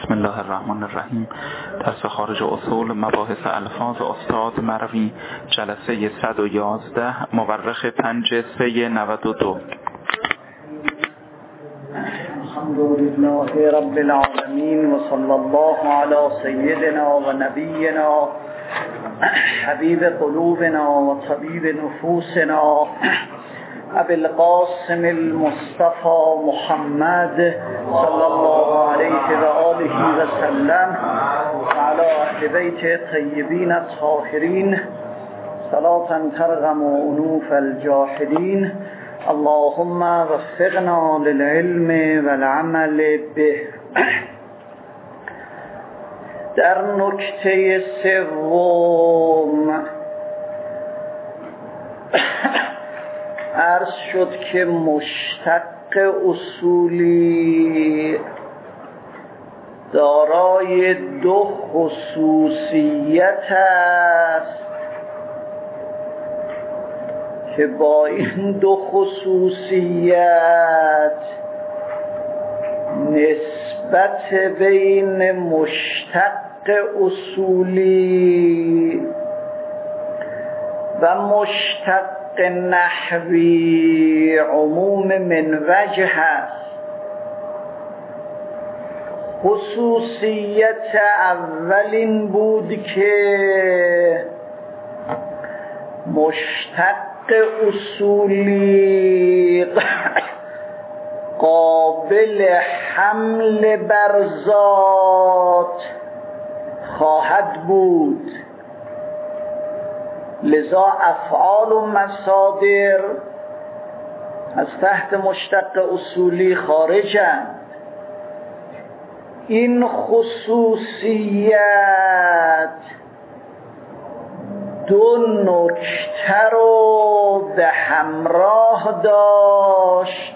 بسم الله الرحمن الرحیم. درس خارج اصول مباحث الفاظ استاد مروی، جلسه 111، مورخ 5/3/92. الحمدلله رب العالمین و صلی الله علی سیدنا و نبینا حبیب قلوبنا و طبیب نفوسنا ابی القاسم المصطفى محمد صلی الله علیه و آله و سلم و علی اهل بیت طیبین الطاهرین صلاة ترغم انوف الجاحدین. اللهم وفقنا للعلم والعمل به. در نکته سوم عرض شد که مشتق اصولی دارای دو خصوصیت است که با این دو خصوصیت نسبت بین مشتق اصولی و مشتق نحوی عموم من وجه است. خصوصیت اول این بود که مشتق اصولی قابل حمل بر ذات خواهد بود، لذا افعال و مصادر از تحت مشتق اصولی خارجند. این خصوصیت دو نکته رو به همراه داشت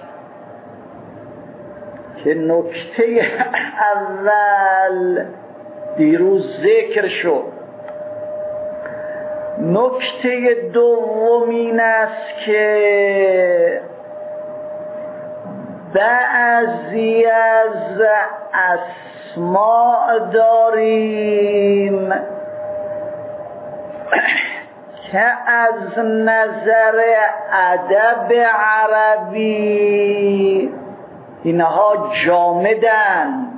که نکته اول دیروز ذکر شد. نکته دوم این است که بعضی از اسماء داریم که از نظر ادب عربی اینها جامدند،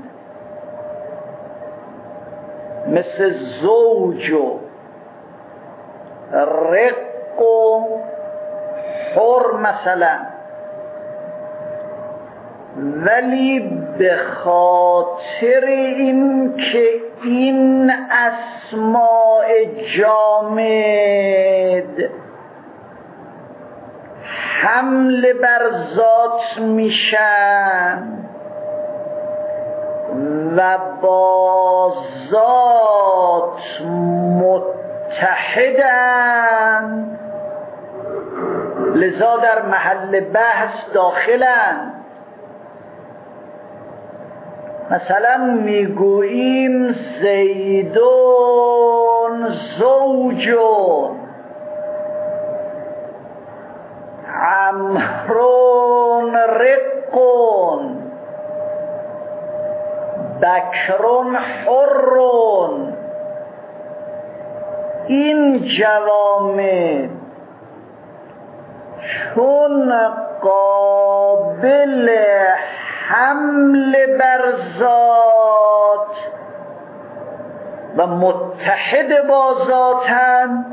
مثل زوج و رق و حر مثلا، ولی به خاطر این که این اسماء جامد حمل بر ذات میشن و با ذات متحدن، لذا در محل بحث داخلن. مثلا میگوییم زیدون زوجون، عمرون رقون، بکرون حرون. این جوامع چون قابل حمل بر ذات و متحد با ذاتند،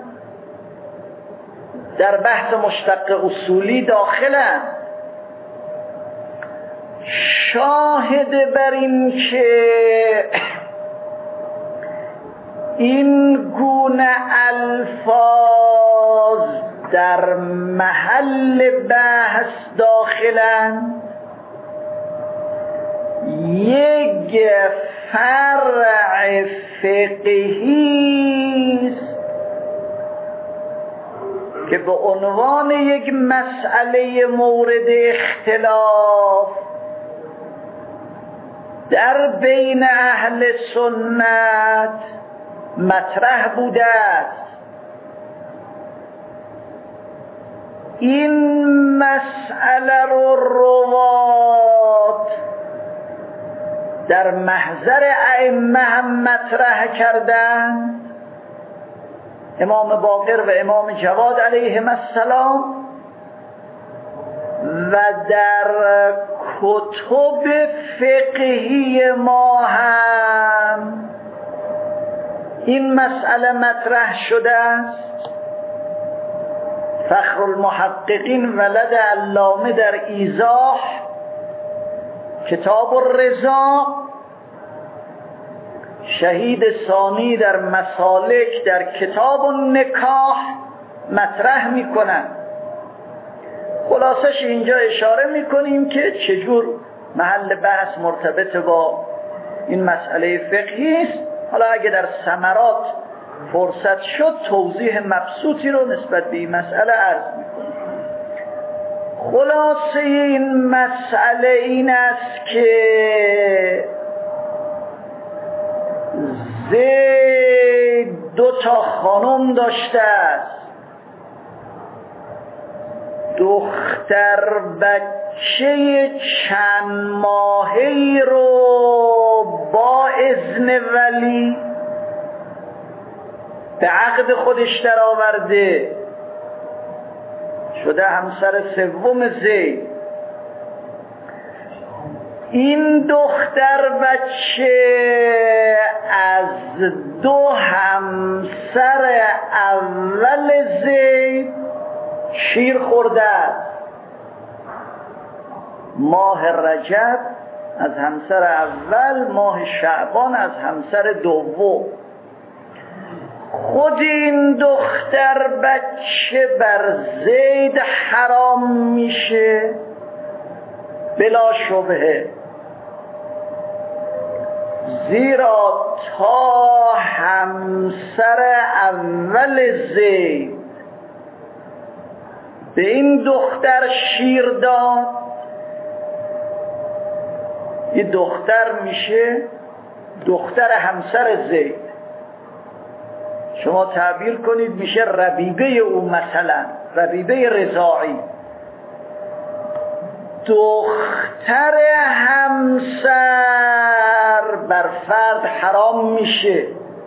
در بحث مشتق اصولی داخلند. شاهد بر این که این گونه الفاظ در محل بحث داخلند، یک فرع فقهی است که به عنوان یک مسئله مورد اختلاف در بین اهل سنت مطرح بوده است. این مسئله رو روات در محضر ائمه هم مطرح کردند، امام باقر و امام جواد علیهم السلام، و در کتب فقهی ما هم این مسئله مطرح شده است. فخر المحققین ولد علامه در ایضاح کتاب الرضا، شهید ثانی در مسالک در کتاب النکاح مطرح میکنن. خلاصش اینجا اشاره میکنیم که چجور محل بحث مرتبط با این مسئله فقهی است. حالا اگه در ثمرات فرصت شد توضیح مبسوطی رو نسبت به این مسئله عرض میکنیم. خلاصه این مسئله این است که زید 2 خانم داشته است. دختر بچه چند ماهی رو با اذن ولی به عقد خودش در آورده، شده همسر سوم زید. این دختر بچه از 2 همسر اول زید شیر خورده است. ماه رجب از همسر اول، ماه شعبان از همسر دوم. خود این دختر بچه بر زید حرام میشه بلا شبهه، زیرا تا همسر اول زید به این دختر شیر داد، این دختر میشه دختر همسر زید. شما تعبیر کنید میشه ربیبه او، مثلا ربیبه رضاعی. دختر همسر بر فرد حرام میشه،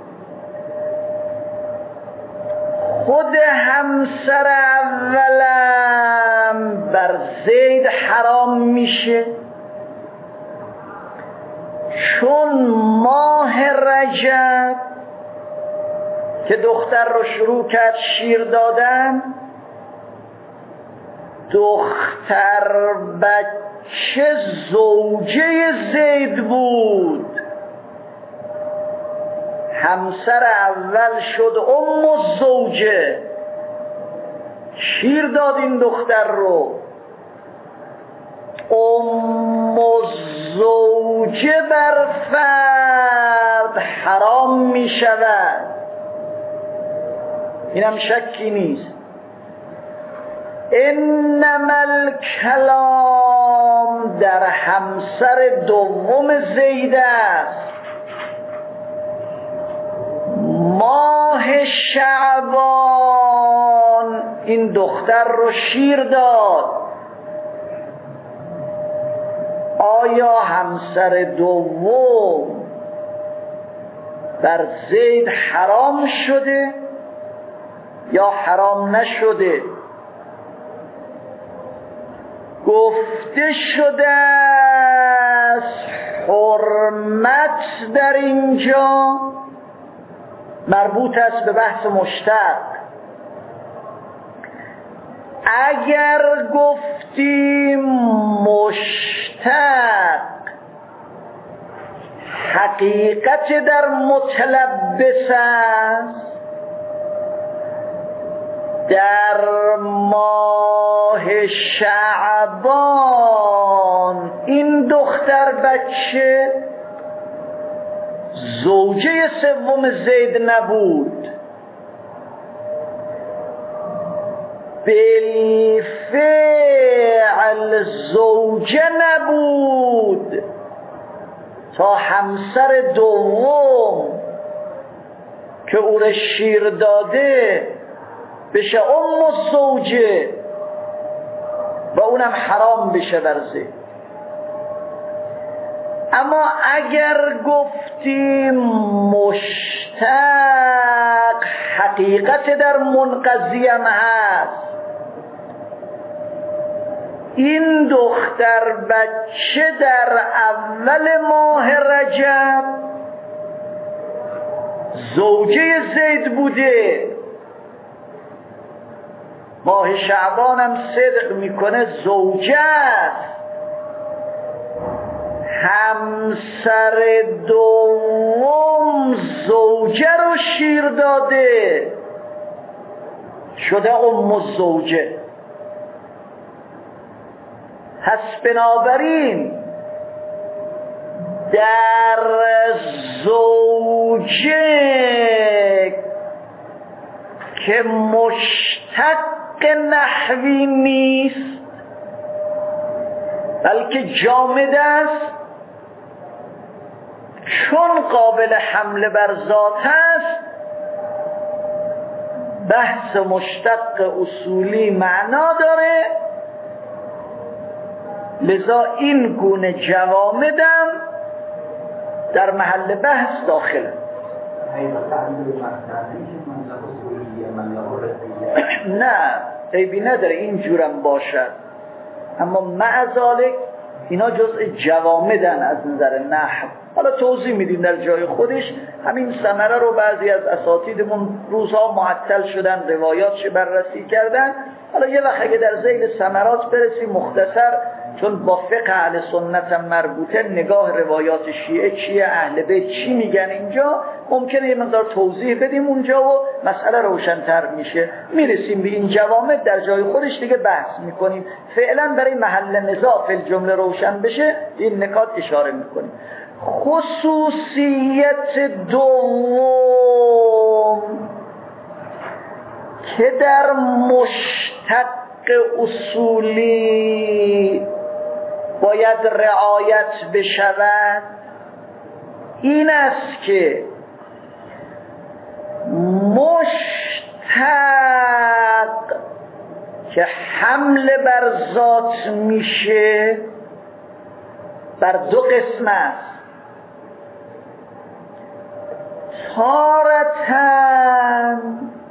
خود همسر اولم بر زید حرام میشه، چون ماه رجب که دختر رو شروع کرد شیر دادن، دختر بچه زوجه زید بود، همسر اول شد الزوجه، شیر داد این دختر رو. الزوجه بر فرد حرام می شود، اینم شکی نیست. انما الکلام در همسر دوم زید است. ماه شعبان این دختر رو شیر داد، آیا همسر دوم بر زید حرام شده یا حرام نشده؟ گفته شده است حرمت در اینجا مربوط است به بحث مشتق. اگر گفتیم مشتق حقیقت در متلبس است، در ماه شعبان این دختر بچه زوجه سوم زید نبود، بالفعل زوجه نبود تا همسر دوم که او را شیر داده بشه الزوجه و اونم حرام بشه بر زید. اما اگر گفتیم مشتق حقیقت در منقضی هم هست، این دختر بچه در اول ماه رجب زوجه زید بوده، ماه شعبان هم صدق میکنه زوجه است، همسر دوم زوجه رو شیر داده شده ام الزوجه. پس بنابراین در زوجه که مشتق نحوی نیست بلکه جامد است، چون قابل حمل بر ذات است، بحث مشتق اصولی معنا داره، لذا این گونه جوامدم در محل بحث داخله. نه عیبی نداره اینجورم باشد، اما مع ذالک اینا جزء جوامدن از نظر نحو. حالا توضیح میدیم در جای خودش. همین ثمره رو بعضی از اساتیدمون روزها معطل شدن روایاتش بررسی کردن. حالا یه وقت اگه در ذیل ثمرات برسیم مختصر، چون با فقه اهل سنت هم مربوطه، نگاه روایات شیعه چیه، اهل بیت چی میگن اینجا، ممکنه یه مقدار توضیح بدیم اونجا و مسئله روشن‌تر میشه. میرسیم به این جوامد در جای خودش دیگه بحث میکنیم. فعلا برای محل نزاع فی الجمله روشن بشه این نکات اشاره میکنیم. خصوصیت دوم که در مشتق اصولی باید رعایت بشود این است که مشتق که حمل بر ذات میشه بر دو قسم است. تارةً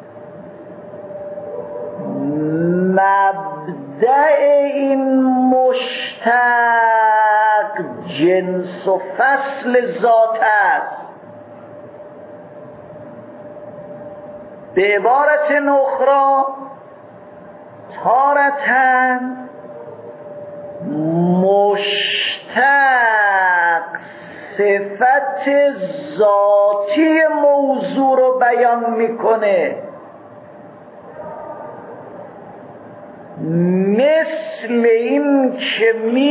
مبدأ این مشتق جنس و فصل ذات است. به عبارت اخرى تارةً مشتق صفت ذاتی موضوع رو بیان میکنه، مثل این که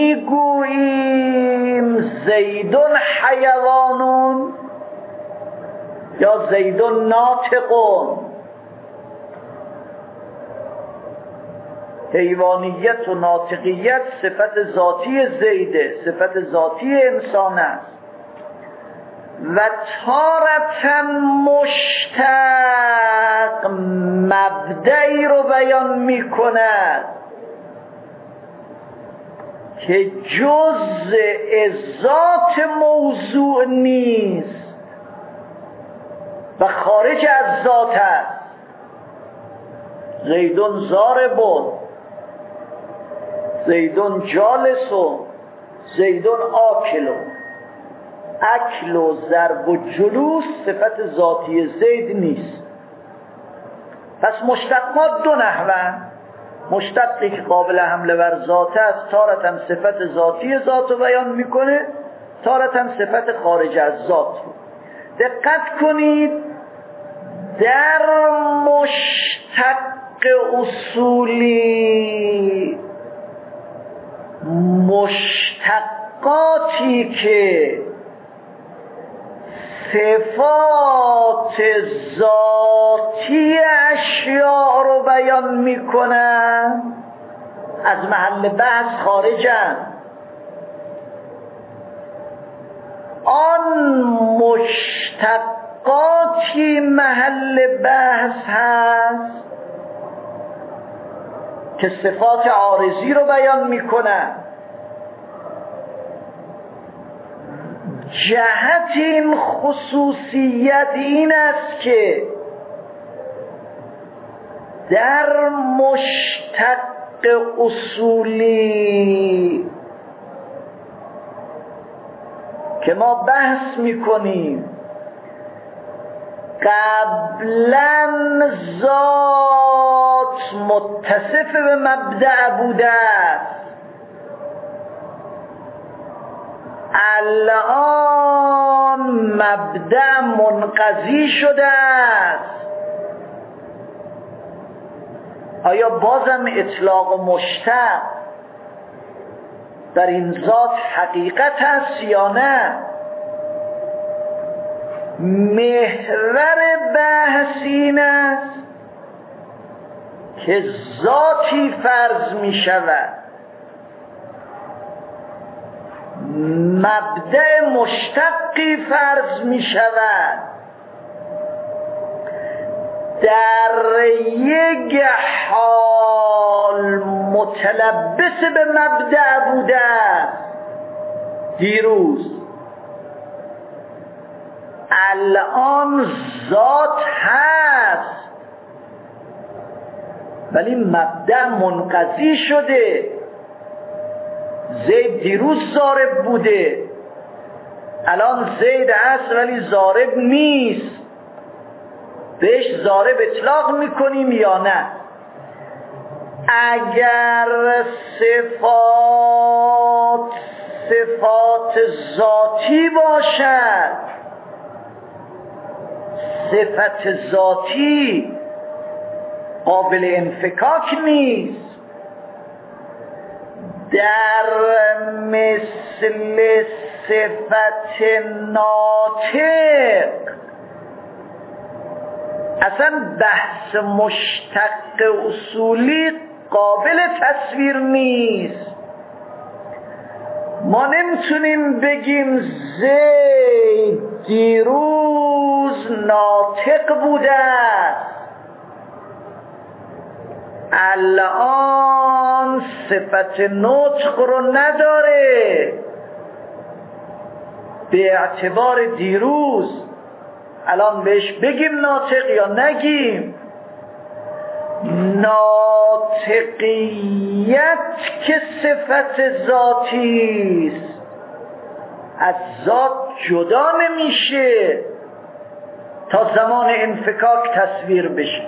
میگوییم زیدون حیوانون یا زیدون ناطقون. حیوانیت و ناطقیت صفت ذاتی زیده، صفت ذاتی انسان است. و تارةً مشتق مبدعی رو بیان میکند که جزء ذات موضوع نیست و خارج از ذات است. زیدون ضاربون، زیدون جالسون، زیدون آکلون. اکل و ضرب و جلوس صفت ذاتی زید نیست. پس مشتقات دو نحوه. مشتقی که قابل حمل بر ذات است تارةً صفت ذاتی ذات رو بیان میکنه، تارةً صفت خارج از ذات رو. دقت کنید در مشتق اصولی مشتقاتی که صفات ذاتی اشیاء رو بیان میکنن از محل بحث خارجن. آن مشتقاتی محل بحث هست که صفات عارضی رو بیان میکنن جهت این خصوصیت این است که در مشتق اصولی که ما بحث میکنیم قبلا ذات متصف به مبدأ بوده است، الان مبدأ منقضی شده است. آیا بازم اطلاق مشتق در این ذات حقیقت است یا نه؟ محور بحث این است که ذاتی فرض می شود، مبدأ مشتقی فرض می شود، در یک حال متلبس به مبدأ بوده دیروز، الان ذات هست ولی مبدأ منقضی شده. زید دیروز ضارب بوده، الان زید هست ولی ضارب نیست، بهش ضارب اطلاق میکنیم یا نه؟ اگر صفات ذاتی باشد، صفت ذاتی قابل انفکاک نیست. در مثل صفت ناطق اصلا بحث مشتق اصولی قابل تصویر نیست. ما نمیتونیم بگیم زید دیروز ناطق بوده است، الان صفت نطق رو نداره، به اعتبار دیروز الان بهش بگیم ناطق یا نگیم؟ ناطقیت که صفت ذاتی است از ذات جدا نمیشه تا زمان انفکاک تصویر بشه.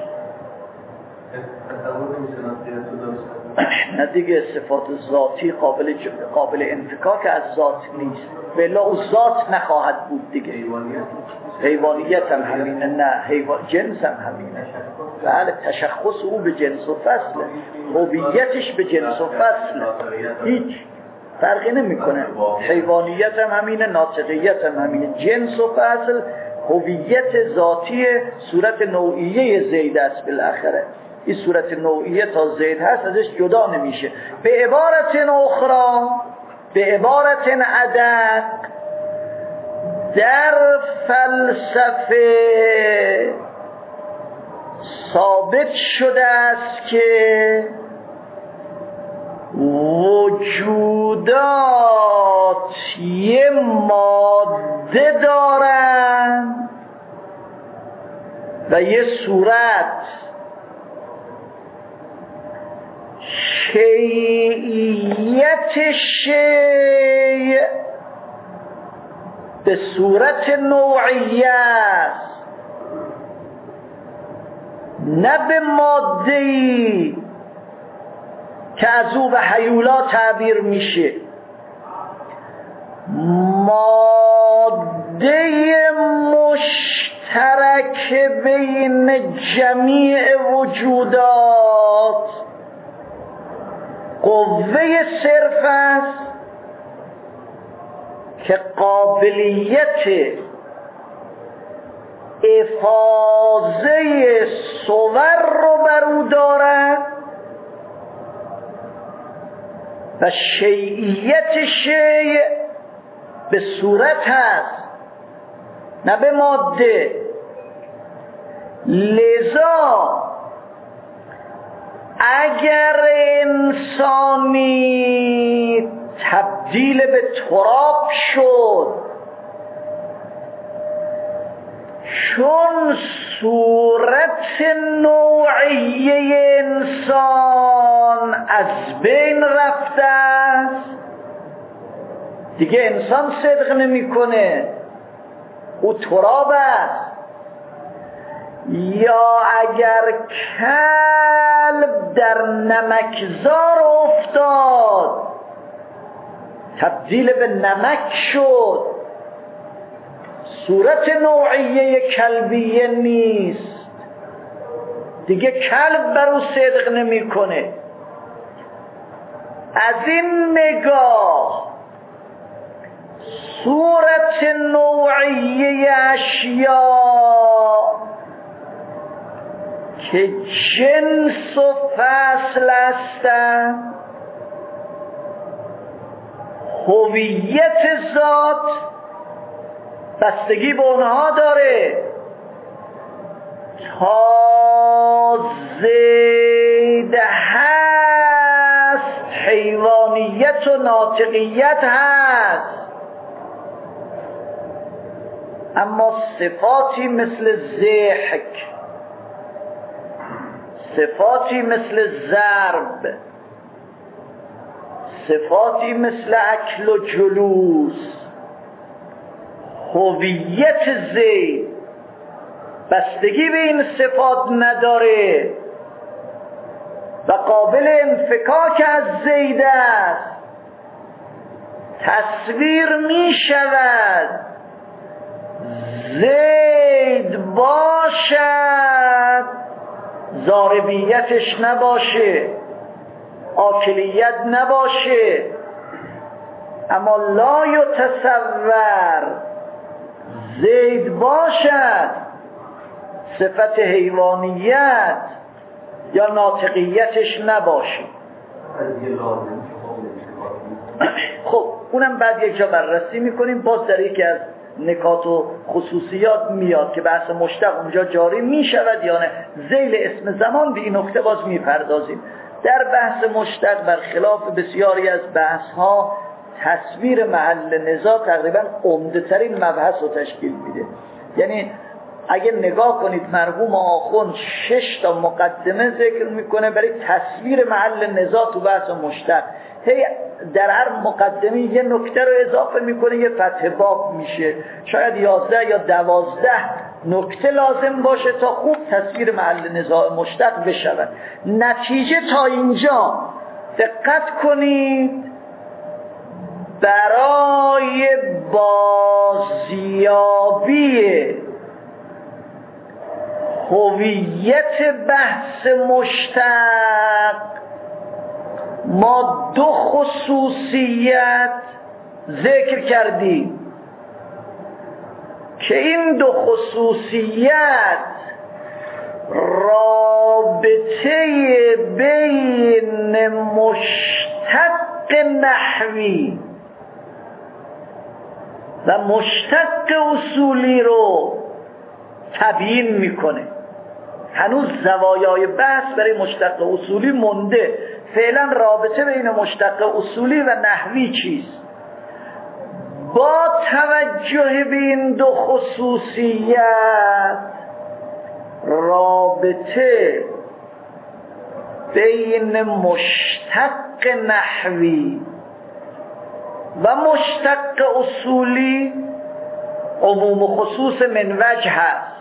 نه دیگه، صفات ذاتی قابل انفکاک از ذات نیست، بلا او ذات نخواهد بود دیگه. حیوانیت هم همینه، نه جنس هم همینه. بله، تشخص او به جنس و فصله، هویتش به جنس و فصله، هیچ فرقی نمیکنه. حیوانیت هم همینه، ناطقیت هم همینه، جنس و فصل هویت ذاتی صورت نوعیه زید است. بالاخره این صورت نوعیه تا زید هست ازش جدا نمیشه. به عبارت اخرى، به عبارت ادق، در فلسفه ثابت شده است که وجودات یه ماده دارن و یه صورت، شیعیت شیع به صورت نوعیه است، نه به ماده‌ای که از او به هیولا تعبیر میشه. ماده مشترک بین جمیع وجودات قوه صرف است که قابلیت افاضه صور رو بر او دارد و شیعیت شیع به صورت هست نه به ماده. لذا اگر انسانی تبدیل به تراب شد چون صورت نوعیه انسان از بین رفته است، دیگه انسان صدق نمیکنه، او تراب است. یا اگر کلب در نمکزار افتاد، تبدیل به نمک شد، صورت نوعیه کلبیه نیست، دیگه کلب بر او صدق نمیکنه. از این نگاه صورت نوعیه اشیاء که جنس و فصل هستند، هویت ذات بستگی به اونها داره. تا زید هست حیوانیت و ناطقیت هست، اما صفاتی مثل ضحک، صفاتی مثل ضرب، صفاتی مثل اکل و جلوس، هویت زید بستگی به این صفات نداره و قابل انفکاک از زید است. تصویر می شود زید باشد، ضاربیتش نباشه، آکلیت نباشه، اما لا یتصور زید باشد، صفت حیوانیت یا ناطقیتش نباشه. خب اونم بعد یک جا بررسی میکنیم، باز در یکی از نکات و خصوصیات میاد که بحث مشتق اونجا جاری میشود یا نه. ذیل اسم زمان به این نکته باز میپردازیم. در بحث مشتق برخلاف بسیاری از بحث ها تصویر محل نزاع تقریبا عمده ترین مبحث رو تشکیل میده. یعنی اگه نگاه کنید مرحوم آخوند 6 تا مقدمه ذکر میکنه برای تصویر محل نزاع تو بحث مشتق. هی در هر مقدمه یه نکته رو اضافه میکنه، یه فتح باب میشه، شاید 11 یا 12 نکته لازم باشه تا خوب تصویر محل نزاع مشتق بشود. نتیجه تا اینجا دقت کنید، برای بازیابی هویت بحث مشتق ما 2 خصوصیت ذکر کردیم که این 2 خصوصیت رابطه بین مشتق نحوی و مشتق اصولی رو تبیین میکنه. هنوز زوایای بحث برای مشتق اصولی مونده. فعلا رابطه بین مشتق اصولی و نحوی چیست؟ با توجه به این 2 خصوصیت رابطه بین مشتق نحوی و مشتق اصولی عموم و خصوص من وجه هست.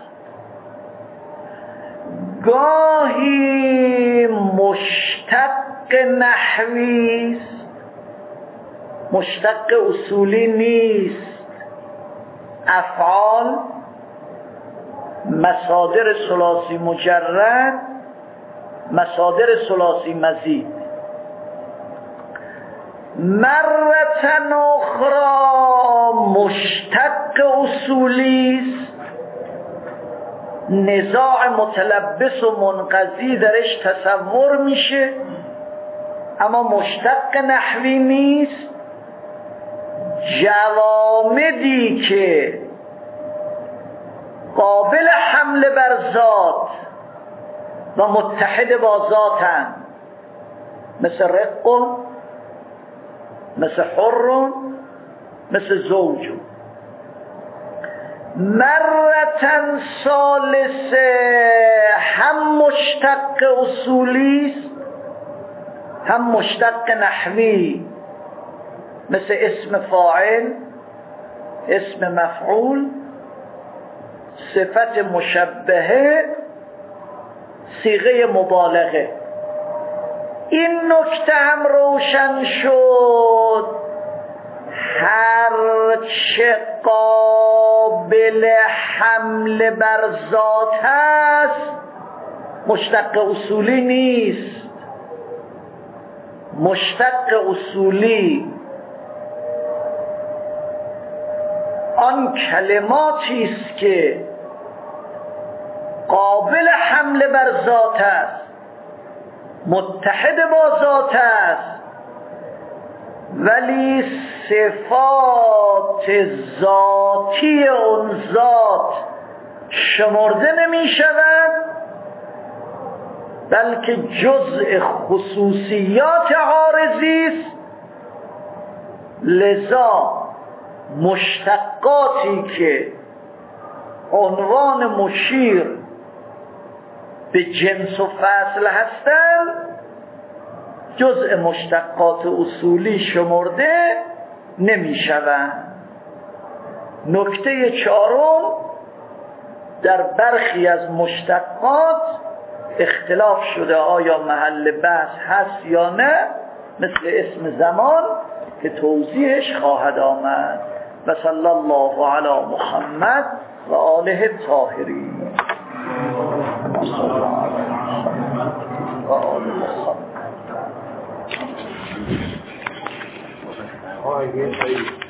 گاهی مشتق نحوی است، مشتق اصولی نیست. افعال مصادر ثلاثی مجرد، مصادر ثلاثی مزید. مرة اخرى مشتق اصولی است، نزاع متلبس و منقضی درش تصور میشه، اما مشتق نحوی نیست. جوامدی که قابل حمل بر ذات و متحد با ذاتن، مثل رق، مثل حر، مثل زوج، مرتن ثالثه هم مشتق اصولی است هم مشتق نحوی، مثل اسم فاعل، اسم مفعول، صفت مشبهه، صیغه مبالغه. این نکته هم روشن شد هرچه قابل حمل بر ذات هست مشتق اصولی نیست. مشتق اصولی آن کلماتی است که قابل حمل بر ذات است، متحد با ذات است، ولی صفات ذاتی اون ذات شمرده نمی شود، بلکه جزء خصوصیات عارضی است. لذا مشتقاتی که عنوان مشیر به جنس و فصل هستند جزء مشتقات اصولی شمرده نمی شوند. نکته چهارم، در برخی از مشتقات اختلاف شده آیا محل بحث هست یا نه، مثل اسم زمان که توضیحش خواهد آمد. و صلی الله علی محمد و آله الطاهرین و آله محمد.